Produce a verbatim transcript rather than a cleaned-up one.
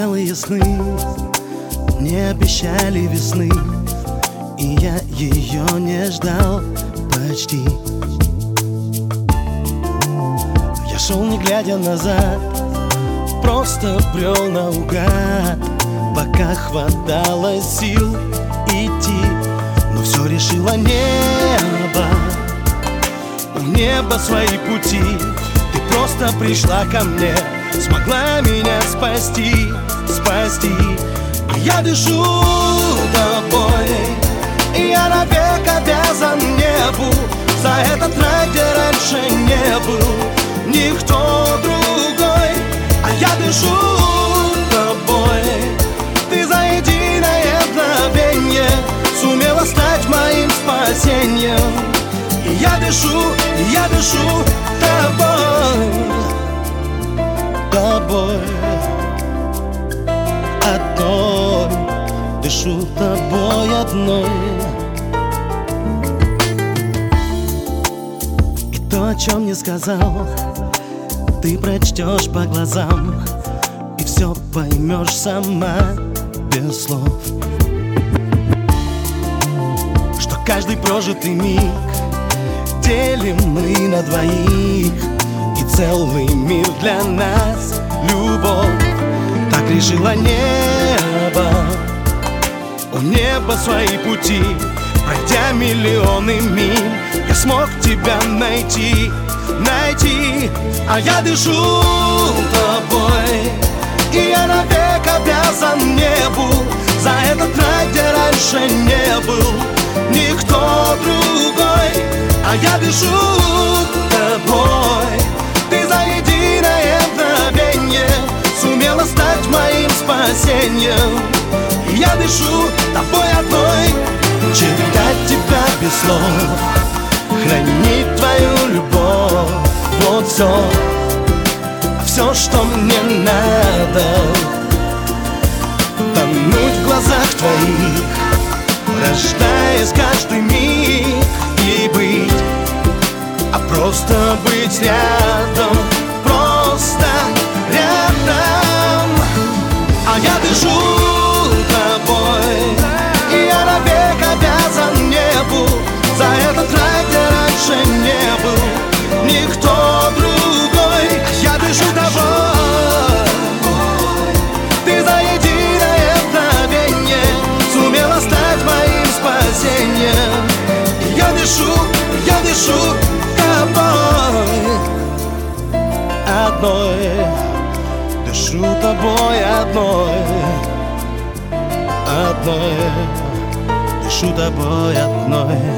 белые сны мне обещали весны, и я ее не ждал почти. Я шел не глядя назад, просто брел наугад, пока хватало сил идти. Но все решило небо, у неба свои пути. Ты просто пришла ко мне, смогла меня спасти, спасти. И я дышу тобой, и я навек обязан небу за этот рай, где раньше не был никто другой. А я дышу тобой, ты за единое мгновенье сумела стать моим спасением. И я дышу, и я дышу тобой, тобой одной, дышу тобой одной. И то, о чем не сказал, ты прочтешь по глазам, и все поймешь сама без слов. Что каждый прожитый миг делим мы на двоих, и целый мир для нас любовь. Так решило небо, у неба свои пути. Пройдя миллионы миль, я смог тебя найти, найти. А я дышу тобой, и я навек обязан небу за этот рай, где раньше не был никто другой. А я дышу тобой, ты за единое мгновенье сумела стать моим спасением. И я дышу тобой одной, читать тебя без слов, хранить твою любовь. Вот все, все, что мне надо. Тонуть в глазах твоих, рождаясь каждый миг, и быть, а просто быть рядом, просто рядом. А я дышу тобой, и я навек обязан небу за этот рай, где раньше не был никто другой. Я дышу тобой, ты за единое мгновенье сумела стать моим спасением. И я дышу, я дышу тобой одной, дышу тобой одной, одной, дышу тобой одной.